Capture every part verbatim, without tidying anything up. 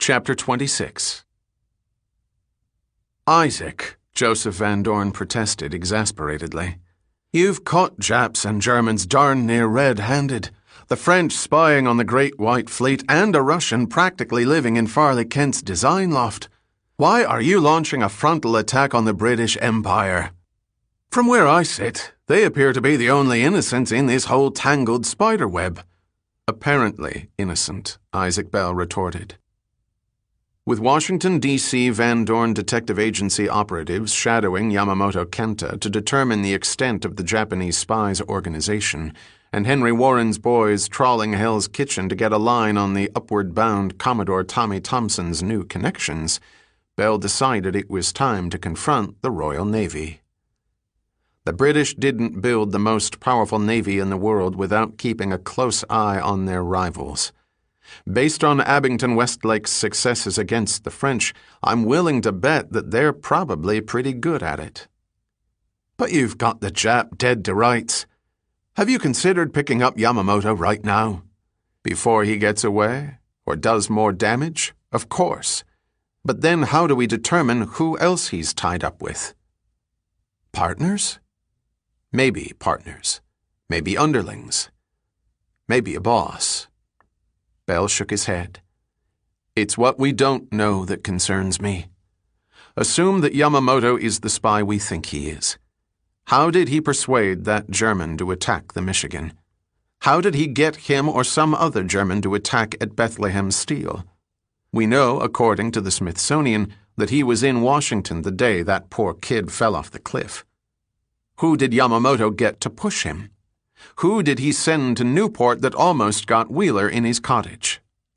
Chapter twenty-six. Isaac, Joseph Van Dorn protested exasperatedly. You've caught Japs and Germans darn near red-handed. The French spying on the Great White Fleet and a Russian practically living in Farley Kent's design loft. Why are you launching a frontal attack on the British Empire? From where I sit, they appear to be the only innocents in this whole tangled spiderweb. Apparently innocent, Isaac Bell retorted. With Washington, D C Van Dorn Detective Agency operatives shadowing Yamamoto Kenta to determine the extent of the Japanese spies' organization, and Henry Warren's boys trawling Hell's Kitchen to get a line on the upward-bound Commodore Tommy Thompson's new connections, Bell decided it was time to confront the Royal Navy. The British didn't build the most powerful navy in the world without keeping a close eye on their rivals. Based on Abington Westlake's successes against the French, I'm willing to bet that they're probably pretty good at it. But you've got the Jap dead to rights. Have you considered picking up Yamamoto right now? Before he gets away? Or does more damage? Of course. But then how do we determine who else he's tied up with? Partners? Maybe partners. Maybe underlings. Maybe a boss. Bell shook his head. It's what we don't know that concerns me. Assume that Yamamoto is the spy we think he is. How did he persuade that German to attack the Michigan? How did he get him or some other German to attack at Bethlehem Steel? We know, according to the Smithsonian, that he was in Washington the day that poor kid fell off the cliff. Who did Yamamoto get to push him? Who did he send to Newport that almost got Wheeler in his cottage?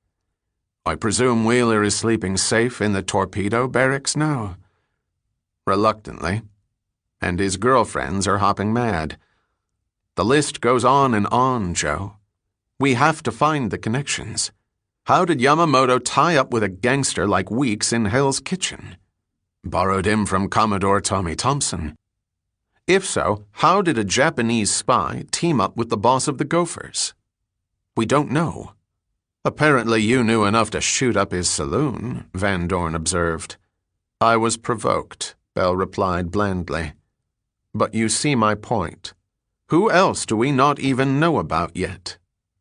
I presume Wheeler is sleeping safe in the torpedo barracks now. Reluctantly. And his girlfriends are hopping mad. The list goes on and on, Joe. We have to find the connections. How did Yamamoto tie up with a gangster like Weeks in Hell's Kitchen? Borrowed him from Commodore Tommy Thompson. If so, how did a Japanese spy team up with the boss of the Gophers? We don't know. Apparently you knew enough to shoot up his saloon, Van Dorn observed. I was provoked, Bell replied blandly. But you see my point. Who else do we not even know about yet?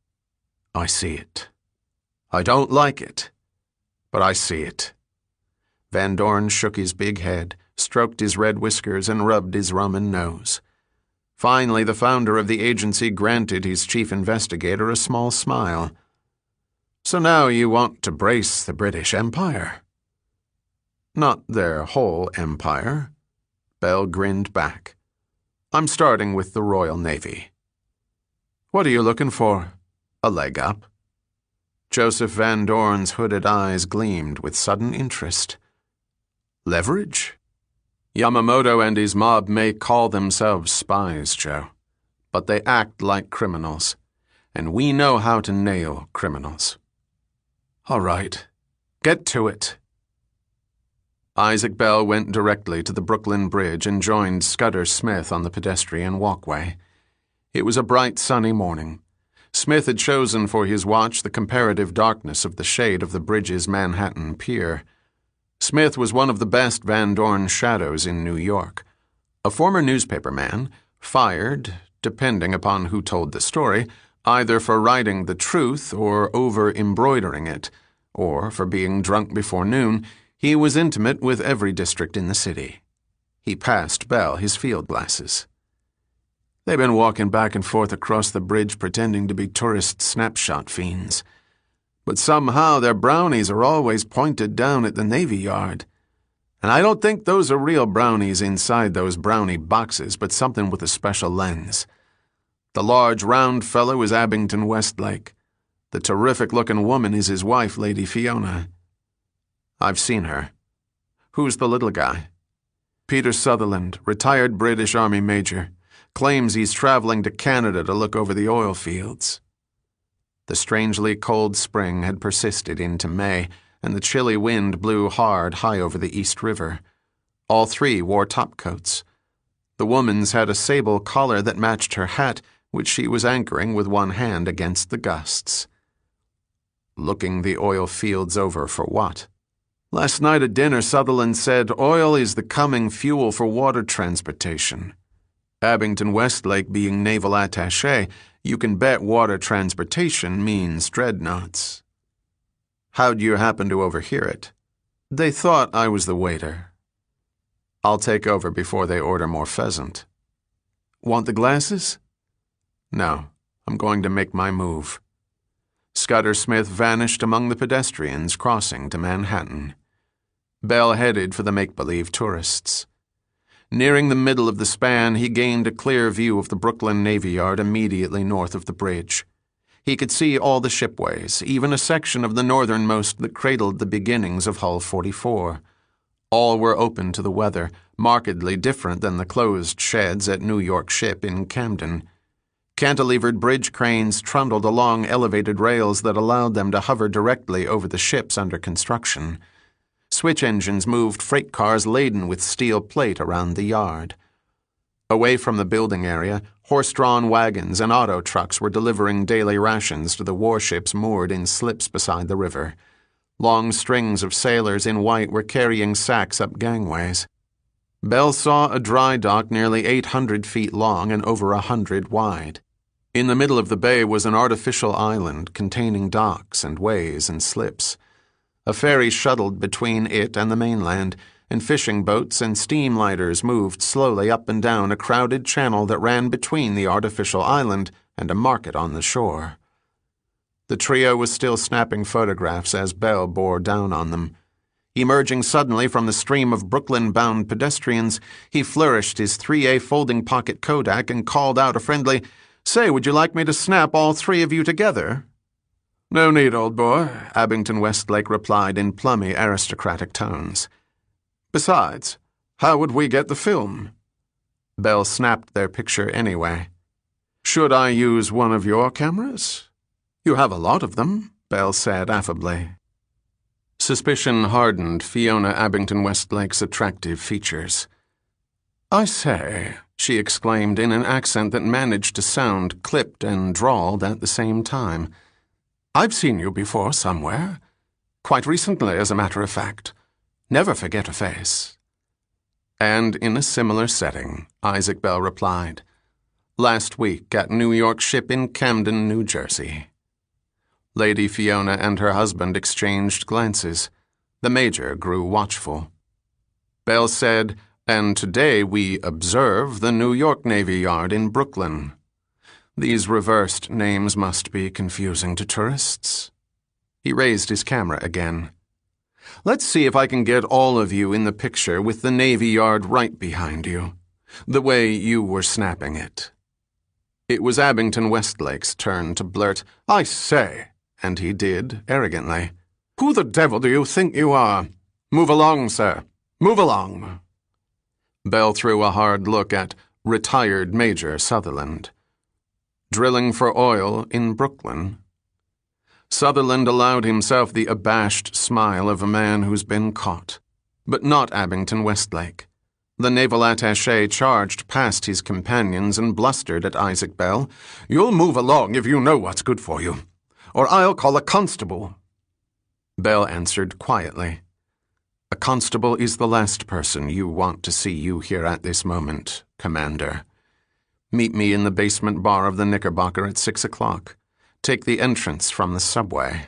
I see it. I don't like it, but I see it. Van Dorn shook his big head, stroked his red whiskers, and rubbed his Roman nose. Finally, the founder of the agency granted his chief investigator a small smile. So now you want to brace the British Empire? Not their whole empire. Bell grinned back. I'm starting with the Royal Navy. What are you looking for? A leg up? Joseph Van Dorn's hooded eyes gleamed with sudden interest. Leverage? Yamamoto and his mob may call themselves spies, Joe, but they act like criminals, and we know how to nail criminals. All right, get to it. Isaac Bell went directly to the Brooklyn Bridge and joined Scudder Smith on the pedestrian walkway. It was a bright, sunny morning. Smith had chosen for his watch the comparative darkness of the shade of the bridge's Manhattan Pier. Smith was one of the best Van Dorn shadows in New York. A former newspaperman, fired, depending upon who told the story, either for writing the truth or over-embroidering it, or for being drunk before noon, he was intimate with every district in the city. He passed Bell his field glasses. They've been walking back and forth across the bridge pretending to be tourist snapshot fiends. But somehow their brownies are always pointed down at the Navy Yard. And I don't think those are real brownies inside those brownie boxes, but something with a special lens. The large, round fellow is Abington Westlake. The terrific-looking woman is his wife, Lady Fiona. I've seen her. Who's the little guy? Peter Sutherland, retired British Army major, claims he's traveling to Canada to look over the oil fields. The strangely cold spring had persisted into May, and the chilly wind blew hard high over the East River. All three wore topcoats. The woman's had a sable collar that matched her hat, which she was anchoring with one hand against the gusts. Looking the oil fields over for what? Last night at dinner, Sutherland said oil is the coming fuel for water transportation. Abington Westlake being naval attaché, you can bet water transportation means dreadnoughts. How'd you happen to overhear it? They thought I was the waiter. I'll take over before they order more pheasant. Want the glasses? No, I'm going to make my move. Scudder Smith vanished among the pedestrians crossing to Manhattan. Bell headed for the make-believe tourists. Nearing the middle of the span, he gained a clear view of the Brooklyn Navy Yard immediately north of the bridge. He could see all the shipways, even a section of the northernmost that cradled the beginnings of Hull forty-four. All were open to the weather, markedly different than the closed sheds at New York Ship in Camden. Cantilevered bridge cranes trundled along elevated rails that allowed them to hover directly over the ships under construction. Switch engines moved freight cars laden with steel plate around the yard. Away from the building area, horse-drawn wagons and auto trucks were delivering daily rations to the warships moored in slips beside the river. Long strings of sailors in white were carrying sacks up gangways. Bell saw a dry dock nearly eight hundred feet long and over a hundred wide. In the middle of the bay was an artificial island containing docks and ways and slips. A ferry shuttled between it and the mainland, and fishing boats and steam lighters moved slowly up and down a crowded channel that ran between the artificial island and a market on the shore. The trio was still snapping photographs as Bell bore down on them. Emerging suddenly from the stream of Brooklyn-bound pedestrians, he flourished his three A folding pocket Kodak and called out a friendly, "Say, would you like me to snap all three of you together?" "No need, old boy," Abington Westlake replied in plummy, aristocratic tones. "Besides, how would we get the film?" Bell snapped their picture anyway. "Should I use one of your cameras?" "You have a lot of them," Bell said affably. Suspicion hardened Fiona Abington Westlake's attractive features. "I say," she exclaimed in an accent that managed to sound clipped and drawled at the same time. "I've seen you before somewhere. Quite recently, as a matter of fact. Never forget a face." "And in a similar setting," Isaac Bell replied. "Last week at New York Ship in Camden, New Jersey." Lady Fiona and her husband exchanged glances. The Major grew watchful. Bell said, "And today we observe the New York Navy Yard in Brooklyn. These reversed names must be confusing to tourists." He raised his camera again. "Let's see if I can get all of you in the picture with the Navy Yard right behind you, the way you were snapping it." It was Abington Westlake's turn to blurt, "I say," and he did, arrogantly. "Who the devil do you think you are? Move along, sir. Move along." Bell threw a hard look at retired Major Sutherland. Drilling for oil in Brooklyn? Sutherland allowed himself the abashed smile of a man who's been caught. But not Abington Westlake. The naval attaché charged past his companions and blustered at Isaac Bell. "You'll move along if you know what's good for you, or I'll call a constable." Bell answered quietly. "A constable is the last person you want to see you here at this moment, Commander. Meet me in the basement bar of the Knickerbocker at six o'clock. Take the entrance from the subway."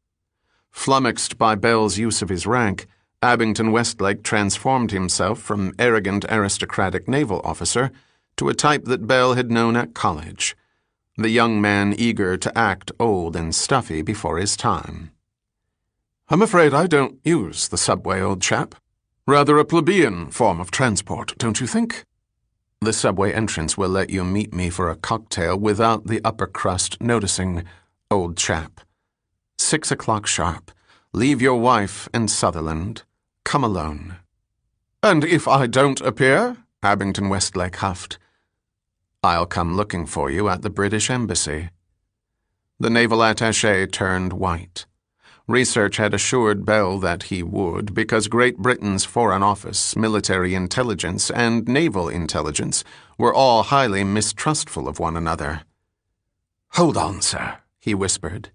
Flummoxed by Bell's use of his rank, Abington Westlake transformed himself from arrogant aristocratic naval officer to a type that Bell had known at college, the young man eager to act old and stuffy before his time. "I'm afraid I don't use the subway, old chap. Rather a plebeian form of transport, don't you think? The subway entrance will let you meet me for a cocktail without the upper crust noticing, old chap. Six o'clock sharp. Leave your wife and Sutherland. Come alone." "And if I don't appear?" Abington Westlake huffed. "I'll come looking for you at the British Embassy." The naval attaché turned white. Research had assured Bell that he would, because Great Britain's Foreign Office, military intelligence, and naval intelligence were all highly mistrustful of one another. "Hold on, sir," he whispered.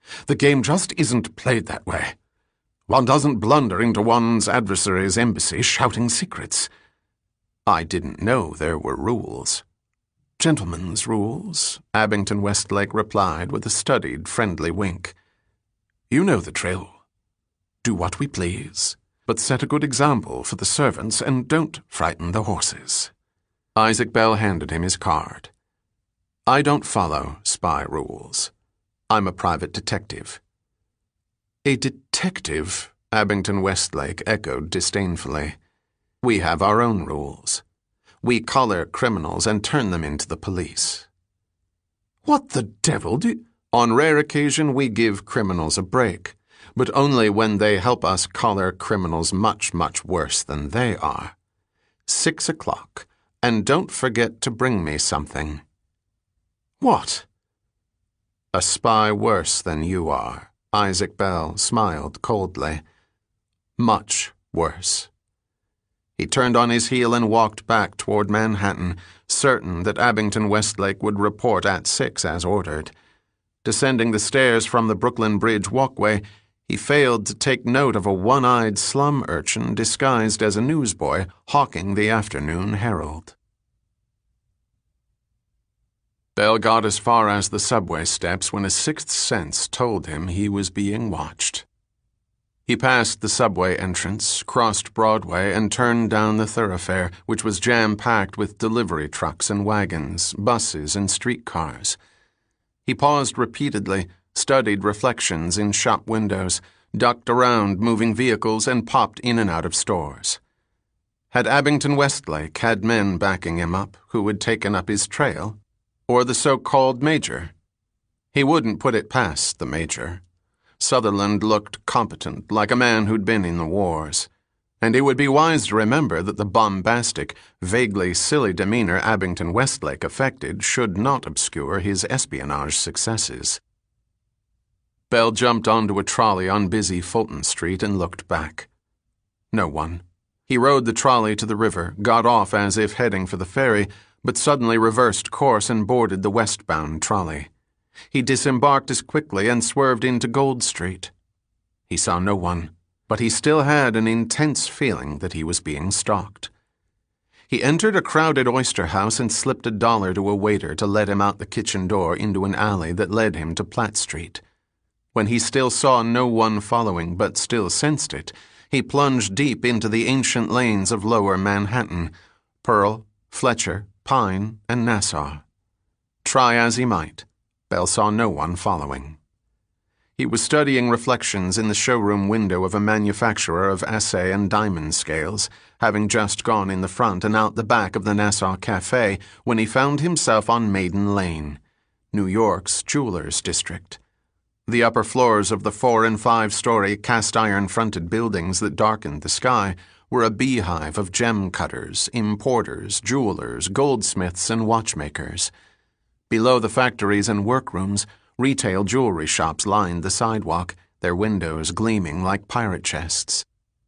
The game just isn't played that way. One doesn't blunder into one's adversary's embassy shouting secrets. I didn't know there were rules. Gentlemen's rules, Abington Westlake replied with a studied, friendly wink. You know the drill. Do what we please, but set a good example for the servants and don't frighten the horses. Isaac Bell handed him his card. I don't follow spy rules. I'm a private detective. A detective? Abington Westlake echoed disdainfully. We have our own rules. We collar criminals and turn them into the police. What the devil do you... On rare occasion, we give criminals a break, but only when they help us collar criminals much, much worse than they are. Six o'clock, and don't forget to bring me something. What? A spy worse than you are, Isaac Bell smiled coldly. Much worse. He turned on his heel and walked back toward Manhattan, certain that Abington Westlake would report at six as ordered. Descending the stairs from the Brooklyn Bridge walkway, he failed to take note of a one-eyed slum urchin disguised as a newsboy hawking the afternoon Herald. Bell got as far as the subway steps when a sixth sense told him he was being watched. He passed the subway entrance, crossed Broadway, and turned down the thoroughfare, which was jam-packed with delivery trucks and wagons, buses and streetcars. He paused repeatedly, studied reflections in shop windows, ducked around moving vehicles, and popped in and out of stores. Had Abington Westlake had men backing him up who had taken up his trail? Or the so-called Major? He wouldn't put it past the Major. Sutherland looked competent, like a man who'd been in the wars. And it would be wise to remember that the bombastic, vaguely silly demeanor Abington Westlake affected should not obscure his espionage successes. Bell jumped onto a trolley on busy Fulton Street and looked back. No one. He rode the trolley to the river, got off as if heading for the ferry, but suddenly reversed course and boarded the westbound trolley. He disembarked as quickly and swerved into Gold Street. He saw no one, but he still had an intense feeling that he was being stalked. He entered a crowded oyster house and slipped a dollar to a waiter to let him out the kitchen door into an alley that led him to Platt Street. When he still saw no one following but still sensed it, he plunged deep into the ancient lanes of lower Manhattan, Pearl, Fletcher, Pine, and Nassau. Try as he might, Bell saw no one following. He was studying reflections in the showroom window of a manufacturer of assay and diamond scales, having just gone in the front and out the back of the Nassau Cafe when he found himself on Maiden Lane, New York's jewelers' district. The upper floors of the four- and five-story cast-iron-fronted buildings that darkened the sky were a beehive of gem cutters, importers, jewelers, goldsmiths, and watchmakers. Below the factories and workrooms, retail jewelry shops lined the sidewalk, their windows gleaming like pirate chests.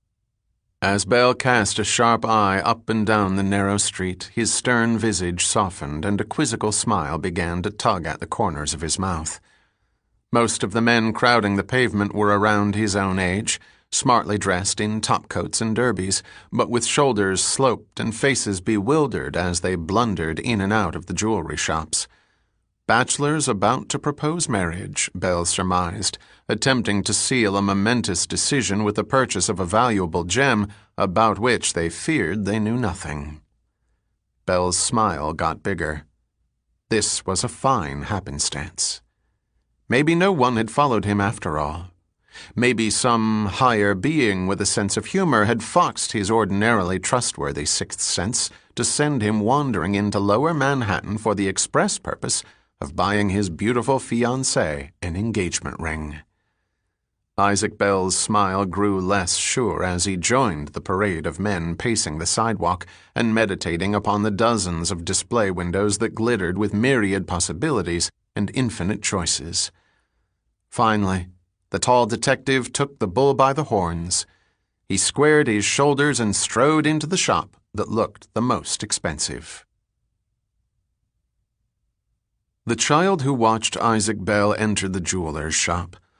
As Bell cast a sharp eye up and down the narrow street, his stern visage softened and a quizzical smile began to tug at the corners of his mouth. Most of the men crowding the pavement were around his own age, smartly dressed in topcoats and derbies, but with shoulders sloped and faces bewildered as they blundered in and out of the jewelry shops. Bachelors about to propose marriage, Bell surmised, attempting to seal a momentous decision with the purchase of a valuable gem about which they feared they knew nothing. Bell's smile got bigger. This was a fine happenstance. Maybe no one had followed him after all. Maybe some higher being with a sense of humor had foxed his ordinarily trustworthy sixth sense to send him wandering into lower Manhattan for the express purpose of buying his beautiful fiancée an engagement ring. Isaac Bell's smile grew less sure as he joined the parade of men pacing the sidewalk and meditating upon the dozens of display windows that glittered with myriad possibilities and infinite choices. Finally, the tall detective took the bull by the horns. He squared his shoulders and strode into the shop that looked the most expensive. The child who watched Isaac Bell enter the jeweler's shop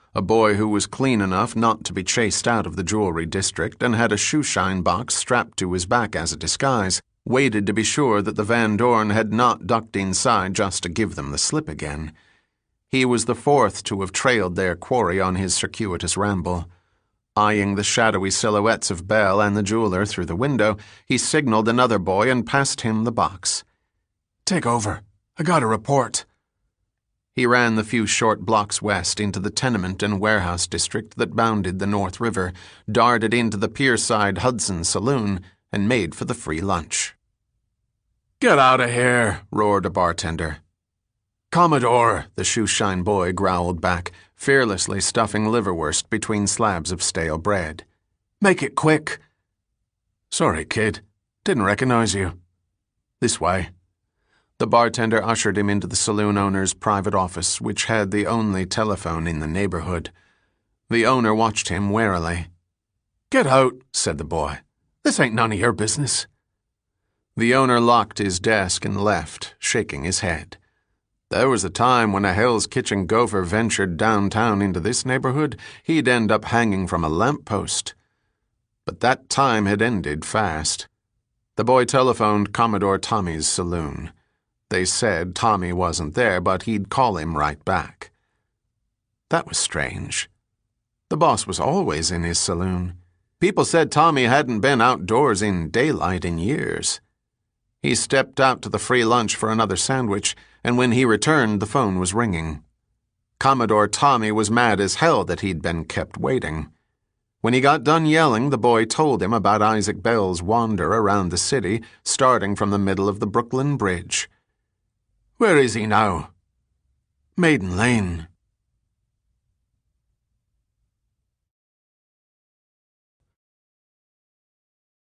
a boy who was clean enough not to be chased out of the jewelry district and had a shoeshine box strapped to his back as a disguise, waited to be sure that the Van Dorn had not ducked inside just to give them the slip again. He was the fourth to have trailed their quarry on his circuitous ramble. Eyeing the shadowy silhouettes of Belle and the jeweler through the window, he signaled another boy and passed him the box. "Take over. I got a report." He ran the few short blocks west into the tenement and warehouse district that bounded the North River, darted into the pierside Hudson saloon, and made for the free lunch. "Get out of here," roared a bartender. "Commodore," the shoeshine boy growled back, fearlessly stuffing liverwurst between slabs of stale bread. "Make it quick." "Sorry, kid. Didn't recognize you. This way." The bartender ushered him into the saloon owner's private office, which had the only telephone in the neighborhood. The owner watched him warily. "Get out," said the boy. "This ain't none of your business." The owner locked his desk and left, shaking his head. There was a time when a Hell's Kitchen gopher ventured downtown into this neighborhood, he'd end up hanging from a lamppost. But that time had ended fast. The boy telephoned Commodore Tommy's saloon. They said Tommy wasn't there, but he'd call him right back. That was strange. The boss was always in his saloon. People said Tommy hadn't been outdoors in daylight in years. He stepped out to the free lunch for another sandwich, and when he returned, the phone was ringing. Commodore Tommy was mad as hell that he'd been kept waiting. When he got done yelling, the boy told him about Isaac Bell's wander around the city, starting from the middle of the Brooklyn Bridge. "Where is he now?" "Maiden Lane."